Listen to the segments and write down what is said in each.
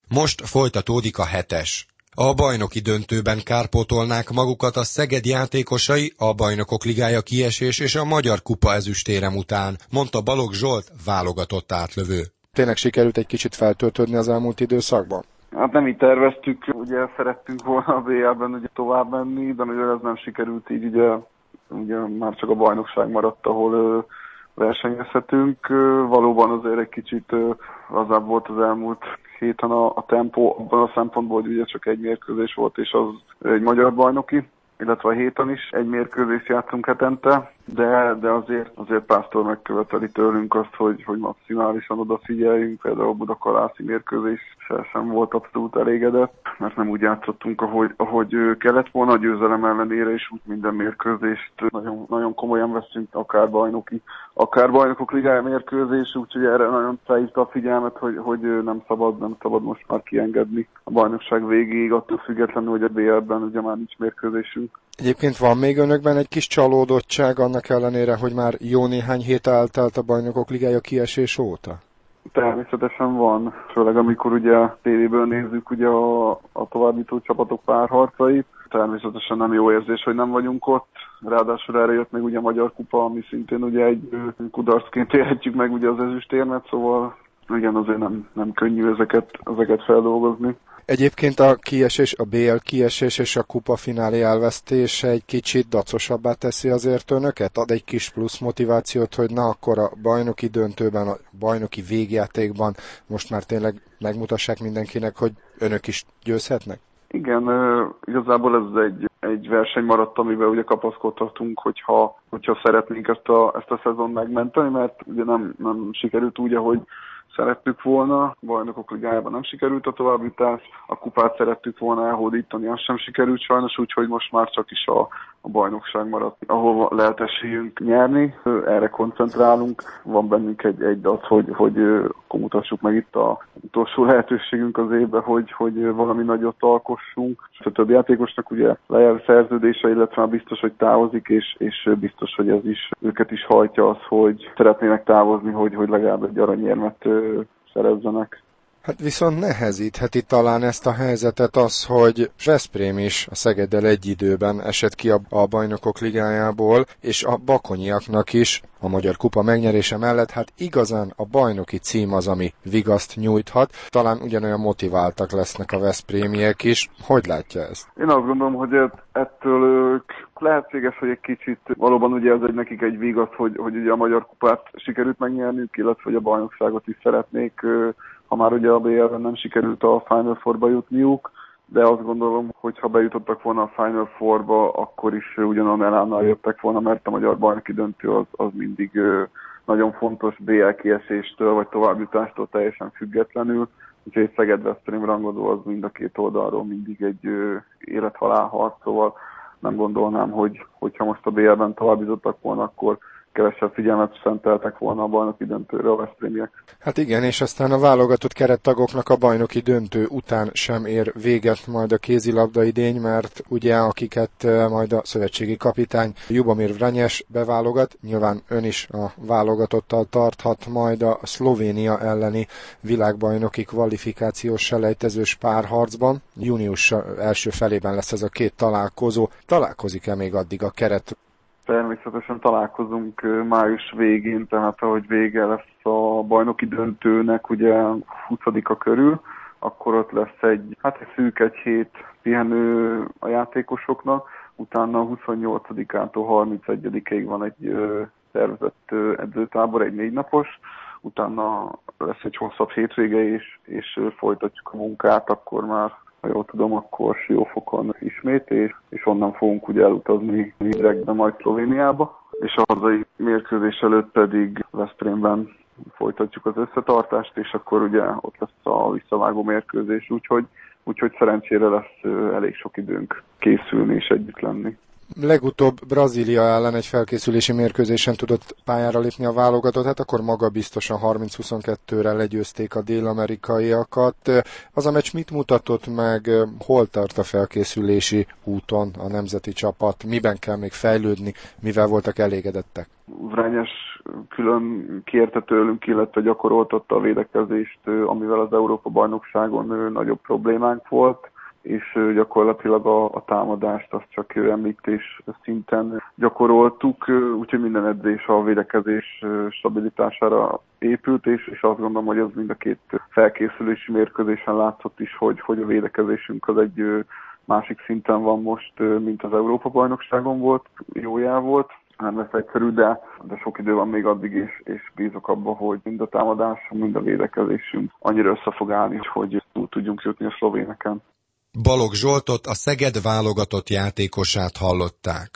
Most folytatódik a 7-es. A bajnoki döntőben kárpótolnák magukat a Szeged játékosai a Bajnokok Ligája kiesés és a Magyar Kupa ezüstérem után, mondta Balogh Zsolt, válogatott átlövő. Tényleg sikerült egy kicsit feltöltődni az elmúlt időszakban? Hát nem így terveztük, ugye szerettünk volna a BL-ben ugye tovább menni, de mivel ez nem sikerült, így ugye már csak a bajnokság maradt, ahol versenyezhetünk. Valóban azért egy kicsit lazább volt az elmúlt héten a tempó, abban a szempontból, hogy ugye csak egy mérkőzés volt, és az egy magyar bajnoki, illetve a héten is egy mérkőzést játszunk hetente, de azért Pásztor megköveteli tőlünk azt, hogy maximálisan odafigyeljünk, például a budakalászi mérkőzés sem volt abszolút elégedett, mert nem úgy játszottunk, ahogy kellett volna, a győzelem ellenére is úgy minden mérkőzést nagyon, nagyon komolyan veszünk, akár bajnoki, akár Bajnokok Ligája mérkőzés, úgyhogy erre nagyon felhívta a figyelmet, hogy nem szabad most már kiengedni a bajnokság végéig, attól függetlenül, hogy a BL-ben ugye már nincs mérkőzésünk. Egyébként van még önökben egy kis csalódottság annak ellenére, hogy már jó néhány hét eltelt a Bajnokok Ligája kiesés óta? Természetesen van, főleg amikor ugye a tévéből nézzük ugye a továbbjutó csapatok párharcait. Természetesen nem jó érzés, hogy nem vagyunk ott. Ráadásul erre jött meg ugye a Magyar Kupa, ami szintén ugye egy kudarcként élhetjük meg ugye az ezüstérmet, szóval igen, azért nem könnyű ezeket feldolgozni. Egyébként a kiesés, a BL kiesés és a kupa finálé elvesztése egy kicsit dacosabbá teszi azért önöket? Ad egy kis plusz motivációt, hogy na akkor a bajnoki döntőben, a bajnoki végjátékban most már tényleg megmutassák mindenkinek, hogy önök is győzhetnek? Igen, igazából ez egy verseny maradt, amivel ugye kapaszkodhatunk, hogyha szeretnénk ezt a szezon megmenteni, mert ugye nem sikerült úgy, ahogy szerettük volna, a Bajnokok Ligájában nem sikerült a továbbjutás, a kupát szerettük volna elhódítani, az sem sikerült sajnos, úgyhogy most már csak is a bajnokság maradt, ahol lehet esélyünk nyerni, erre koncentrálunk, van bennünk egy dac, hogy akkor mutassuk meg itt az utolsó lehetőségünk az évben, hogy valami nagyot alkossunk. A többi játékosnak ugye lejár szerződése, illetve már biztos, hogy távozik, és biztos, hogy ez is őket is hajtja az, hogy szeretnének távozni, hogy legalább egy aranyérmet szerezzenek. Hát viszont nehezítheti talán ezt a helyzetet az, hogy Veszprém is a Szegeddel egy időben esett ki a Bajnokok Ligájából, és a bakonyiaknak is a Magyar Kupa megnyerése mellett hát igazán a bajnoki cím az, ami vigaszt nyújthat. Talán ugyanolyan motiváltak lesznek a veszprémiek is. Hogy látja ezt? Én azt gondolom, hogy ettől ők lehetséges, hogy egy kicsit valóban ugye ez nekik egy vigaszt, hogy ugye a Magyar Kupát sikerült megnyerniük, illetve hogy a bajnokságot is szeretnék, ha már ugye a BL-ben nem sikerült a Final Four-ba jutniuk, de azt gondolom, hogy ha bejutottak volna a Final Four-ba, akkor is ugyanolyan elánnal jöttek volna, mert a magyar bajnoki döntő az mindig nagyon fontos BL kieséstől vagy továbbjutástól teljesen függetlenül. Úgyhogy egy Szeged-Veszprém rangodó az mind a két oldalról mindig egy élet-halál harc, szóval nem gondolnám, hogyha most a BL-ben továbbjutottak volna, akkor kevesebb figyelmet szenteltek volna a bajnoki döntőre a veszprémiek. Hát igen, és aztán a válogatott kerettagoknak a bajnoki döntő után sem ér véget majd a kézilabda idény, mert ugye akiket majd a szövetségi kapitány Ljubomir Vranyes beválogat, nyilván ön is a válogatottal tarthat majd a Szlovénia elleni világbajnoki kvalifikációs selejtezős párharcban. Június első felében lesz ez a két találkozó. Találkozik-e még addig a keret? Természetesen találkozunk május végén, tehát ahogy vége lesz a bajnoki döntőnek, ugye 20-a körül, akkor ott lesz egy szűk egy hét pihenő a játékosoknak, utána 28-ától 31-ig van egy szervezett edzőtábor, egy 4 napos, utána lesz egy hosszabb hétvége és folytatjuk a munkát, akkor már ha jól tudom, akkor Siófokon ismét, és onnan fogunk ugye elutazni direktbe majd Szlovéniába, és a hazai mérkőzés előtt pedig Veszprémben folytatjuk az összetartást, és akkor ugye ott lesz a visszavágó mérkőzés, úgyhogy szerencsére lesz elég sok időnk készülni és együtt lenni. Legutóbb Brazília ellen egy felkészülési mérkőzésen tudott pályára lépni a válogatott, hát akkor magabiztosan 30-22-re legyőzték a dél-amerikaiakat. Az a meccs mit mutatott meg, hol tart a felkészülési úton a nemzeti csapat, miben kell még fejlődni, mivel voltak elégedettek? Vranyes külön kérte tőlünk, illetve gyakoroltatta a védekezést, amivel az Európa-bajnokságon nagyobb problémánk volt, és gyakorlatilag a támadást azt csak említés szinten gyakoroltuk, úgyhogy minden edzés a védekezés stabilitására épült, és azt gondolom, hogy ez mind a két felkészülési mérkőzésen látszott is, hogy a védekezésünk az egy másik szinten van most, mint az Európa-bajnokságon volt, jó jel volt. Nem lesz egyszerű, de sok idő van még addig, és bízok abba, hogy mind a támadásunk, mind a védekezésünk annyira össze fog állni, hogy túl tudjunk jutni a szlovéneken. Balogh Zsoltot, a Szeged válogatott játékosát hallották.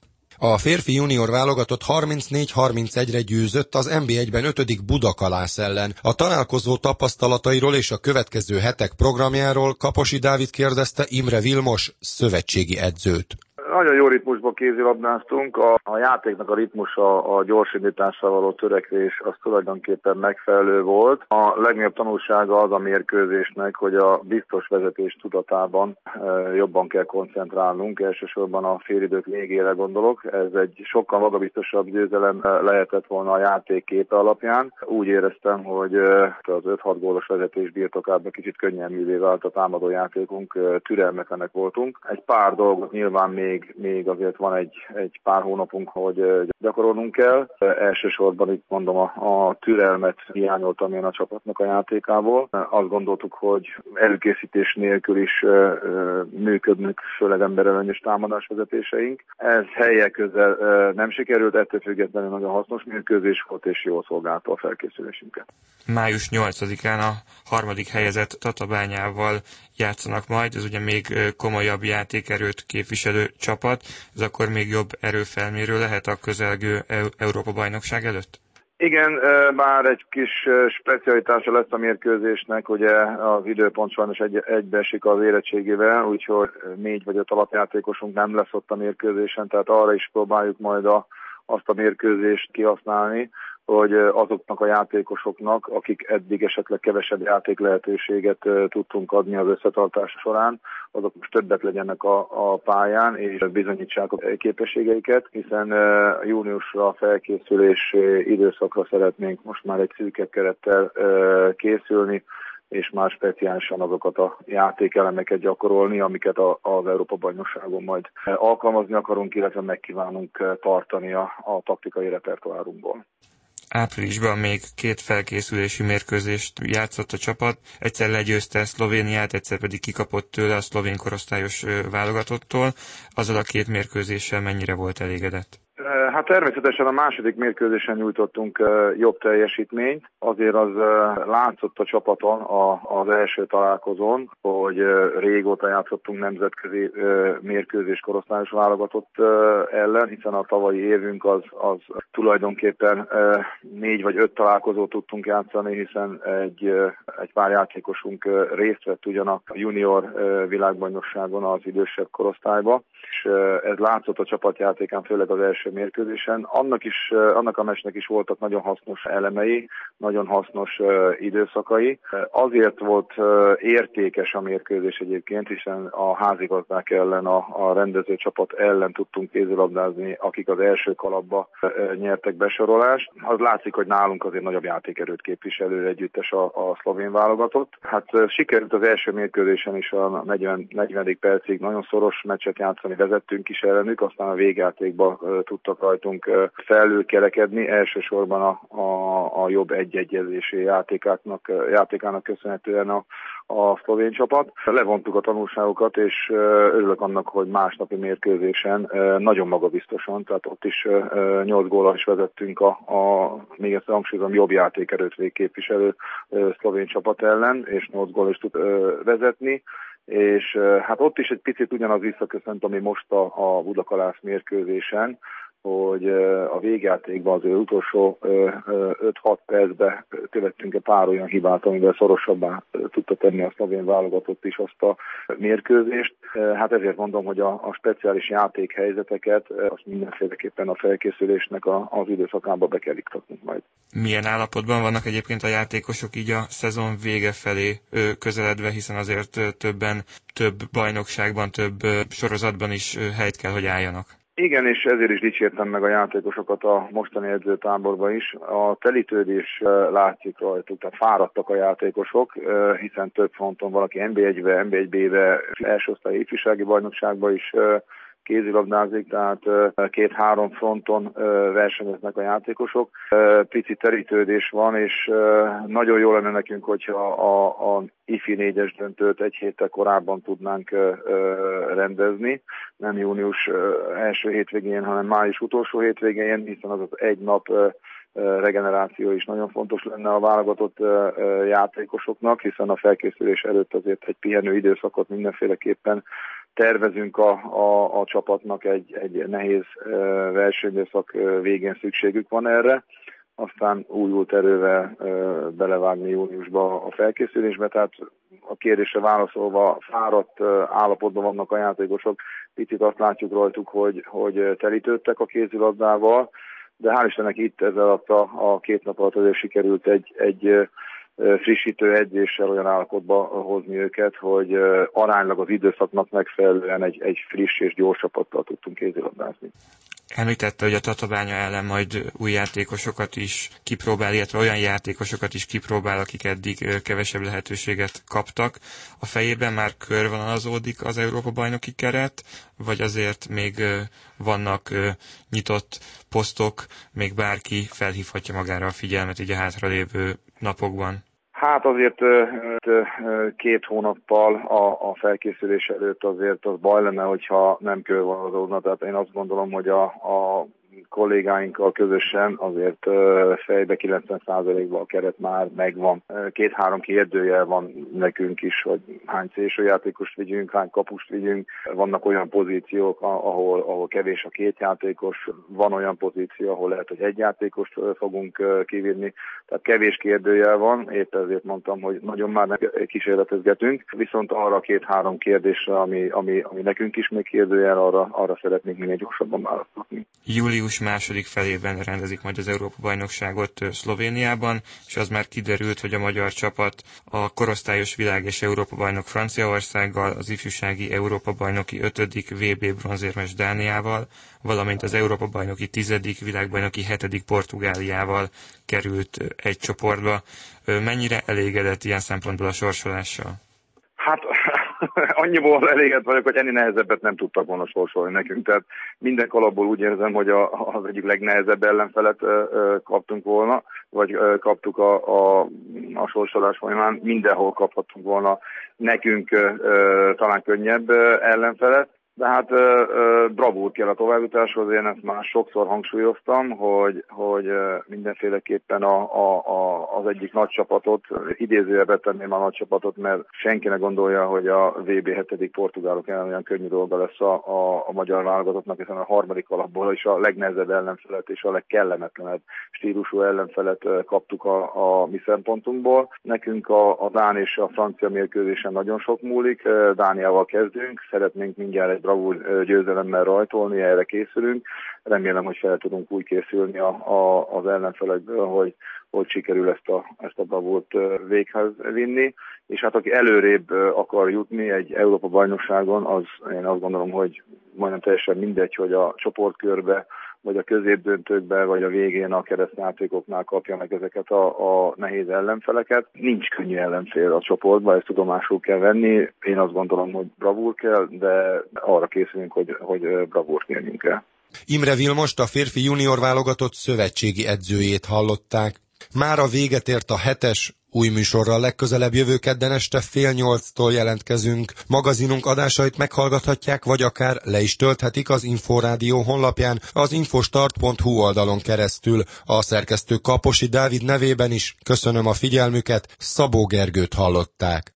A férfi junior válogatott 34-31-re győzött az NB1-ben 5. Budakalász ellen. A találkozó tapasztalatairól és a következő hetek programjáról Kaposi Dávid kérdezte Imre Vilmos szövetségi edzőt. Nagyon jó ritmusban kézilabdáztunk, a játéknak a ritmusa, a gyorsindításra való törekvés az tulajdonképpen megfelelő volt. A legnagyobb tanulsága az a mérkőzésnek, hogy a biztos vezetés tudatában jobban kell koncentrálnunk, elsősorban a félidők végére gondolok. Ez egy sokkal magabiztosabb győzelem lehetett volna a játék képe alapján. Úgy éreztem, hogy az 5-6 gólos vezetés birtokában kicsit könnyelművé vált a támadó játékunk, türelmetlenek voltunk. Egy pár dolgot nyilván még azért van egy pár hónapunk, hogy gyakorolnunk kell. Elsősorban itt mondom a türelmet hiányoltam én a csapatnak a játékából. Azt gondoltuk, hogy előkészítés nélkül is működnek, főleg emberellenes támadásvezetéseink. Ez helyek közel nem sikerült, ettől függetlenül nagyon hasznos mérkőzés volt, és jól szolgálta a felkészülésünket. Május 8-án a harmadik helyezett Tatabányával játszanak majd, ez ugye még komolyabb játékerőt képviselő csapat, ez akkor még jobb erőfelmérő lehet a közelgő Európa-bajnokság előtt? Igen, bár egy kis specialitása lesz a mérkőzésnek, ugye az időpont sajnos egybeesik az érettségével, úgyhogy 4 vagy 5 alapjátékosunk nem lesz ott a mérkőzésen, tehát arra is próbáljuk majd azt a mérkőzést kihasználni, hogy azoknak a játékosoknak, akik eddig esetleg kevesebb játék lehetőséget tudtunk adni az összetartás során, azok most többet legyenek a pályán, és bizonyítsák a képességeiket, hiszen júniusra felkészülés időszakra szeretnénk most már egy szűkebb kerettel készülni, és már speciálisan azokat a játékelemeket gyakorolni, amiket az Európa-bajnokságon majd alkalmazni akarunk, illetve megkívánunk tartani a taktikai repertoárunkból. Áprilisban még 2 felkészülési mérkőzést játszott a csapat, egyszer legyőzte Szlovéniát, egyszer pedig kikapott tőle a szlovén korosztályos válogatottól. Azzal a 2 mérkőzéssel mennyire volt elégedett? Hát természetesen a második mérkőzésen nyújtottunk jobb teljesítményt. Azért az látszott a csapaton az első találkozón, hogy régóta játszottunk nemzetközi mérkőzés korosztályos válogatott ellen, hiszen a tavalyi évünk az tulajdonképpen 4 vagy 5 találkozót tudtunk játszani, hiszen egy pár játékosunk részt vett ugyan a junior világbajnokságon az idősebb korosztályba, és ez látszott a csapatjátékán, főleg az első mérkőzésen. Annak a meccsnek is voltak nagyon hasznos elemei, nagyon hasznos időszakai. Azért volt értékes a mérkőzés egyébként, hiszen a házigazdák ellen, a rendező csapat ellen tudtunk kézilabdázni, akik az első kalapba nyertek besorolást. Az látszik, hogy nálunk azért nagyobb játékerőt képviselő együttes a szlovén válogatott. Hát sikerült az első mérkőzésen is a 40. percig nagyon szoros meccset játszani, vezettünk is ellenük, aztán a végjátékban tudtak rajtunk felülkerekedni, elsősorban a jobb egyegyezési játékának köszönhetően a szlovén csapat. Levontuk a tanulságokat, és örülök annak, hogy másnapi mérkőzésen nagyon magabiztosan, tehát ott is 8 góllal is vezettünk még ezt hangsúlyozom, jobb játékerőt végképviselő szlovén csapat ellen, és 8 gól is tud vezetni. És hát ott is egy picit ugyanaz visszaköszönt, ami most a Budakalász mérkőzésen, hogy a végjátékban az utolsó 5-6 percben követtünk egy pár olyan hibát, amivel szorosabbá tudta tenni a szlovén válogatott is azt a mérkőzést. Hát ezért mondom, hogy a speciális játékhelyzeteket azt mindenféleképpen a felkészülésnek az időszakába be kell iktatnunk majd. Milyen állapotban vannak egyébként a játékosok így a szezon vége felé közeledve, hiszen azért több bajnokságban, több sorozatban is helyt kell, hogy álljanak? Igen, és ezért is dicsértem meg a játékosokat a mostani edzőtáborban is. A telítődés látszik rajtuk, tehát fáradtak a játékosok, hiszen több fronton valaki NB1-be, NB1B-be, első osztályi ifjúsági bajnokságba is kézilabdázik, tehát 2-3 fronton versenyeznek a játékosok. Pici terítődés van, és nagyon jó lenne nekünk, hogyha a IFI 4-es döntőt egy héttel korábban tudnánk rendezni. Nem június első hétvégén, hanem május utolsó hétvégén, hiszen az egy nap regeneráció is nagyon fontos lenne a válogatott játékosoknak, hiszen a felkészülés előtt azért egy pihenő időszakot mindenféleképpen tervezünk a csapatnak, egy nehéz versenyidőszak végén szükségük van erre, aztán újult erővel belevágni júniusba a felkészülésbe, tehát a kérdésre válaszolva fáradt állapotban vannak a játékosok, picit azt látjuk rajtuk, hogy telítődtek a kézilabdával, de hál' Istennek itt ez alatt a 2 nap alatt azért sikerült egy frissítő edzéssel olyan állapotba hozni őket, hogy aránylag az időszaknak megfelelően egy friss és gyors csapattal tudtunk kézilabdázni. Említette, hogy a Tatabánya ellen majd új játékosokat is kipróbál, illetve olyan játékosokat is kipróbál, akik eddig kevesebb lehetőséget kaptak. A fejében már körvonalazódik az Európa-bajnoki keret, vagy azért még vannak nyitott posztok, még bárki felhívhatja magára a figyelmet így a hátralévő napokban? Hát azért 2 hónappal a felkészülés előtt azért az baj lenne, hogyha nem körvonalazódna. Tehát én azt gondolom, hogy a kollégáinkkal közösen azért fejbe 90%-ban a keret már megvan. 2-3 kérdőjel van nekünk is, hogy hány szélsőjátékost vigyünk, hány kapust vigyünk. Vannak olyan pozíciók, ahol kevés a 2 játékos, van olyan pozíció, ahol lehet, hogy 1 játékost fogunk kivinni. Tehát kevés kérdőjel van, épp ezért mondtam, hogy nagyon már kísérletezgetünk. Viszont arra 2-3 kérdésre, ami nekünk is még kérdőjel, arra szeretnénk minél gyorsabban választani. Július második felében rendezik majd az Európa-bajnokságot Szlovéniában, és az már kiderült, hogy a magyar csapat a korosztályos világ- és Európa-bajnok Franciaországgal, az ifjúsági Európa-bajnoki 5. VB bronzérmes Dániával, valamint az Európa-bajnoki 10., világbajnoki 7. Portugáliával került egy csoportba. Mennyire elégedett ilyen szempontból a sorsolással? Hát annyiból elégedett vagyok, hogy ennél nehezebbet nem tudtak volna sorsolni nekünk. Tehát minden kalapból úgy érzem, hogy az egyik legnehezebb ellenfelet kaptunk volna, vagy kaptuk a sorsolás folyamán. Mindenhol kaphattunk volna nekünk talán könnyebb ellenfelet. De hát bravúr kell a továbbjutáshoz, én ezt már sokszor hangsúlyoztam, hogy mindenféleképpen az egyik nagy csapatot, idézőjelbe tenném a nagy csapatot, mert senki ne gondolja, hogy a VB 7. portugálok ellen olyan könnyű dolga lesz a magyar válogatottnak, hiszen a harmadik alapból is a legnehezebb ellenfelet és a legkellemetlenebb stílusú ellenfelet kaptuk a mi szempontunkból. Nekünk a dán és a francia mérkőzésen nagyon sok múlik, Dániával kezdünk, szeretnénk mindjárt egy bravúr győzelemmel rajtolni, erre készülünk. Remélem, hogy fel tudunk úgy készülni az ellenfelekből, hogy sikerül ezt a bravúrt véghez vinni. És hát aki előrébb akar jutni egy Európa-bajnokságon, az én azt gondolom, hogy majdnem teljesen mindegy, hogy a csoportkörbe, vagy a középdöntőkbe, vagy a végén a keresztjátékoknál kapja meg ezeket a nehéz ellenfeleket. Nincs könnyű ellenfél a csoportban, ezt tudomásul kell venni. Én azt gondolom, hogy bravúr kell, de arra készülünk, hogy bravúrt nyerjünk el. Imre Vilmost, a férfi junior válogatott szövetségi edzőjét hallották. Mára véget ért a 7-es, új műsorral legközelebb jövő kedden este 7:30-tól jelentkezünk. Magazinunk adásait meghallgathatják, vagy akár le is tölthetik az Inforádió honlapján, az infostart.hu oldalon keresztül. A szerkesztő Kaposi Dávid nevében is köszönöm a figyelmüket, Szabó Gergőt hallották.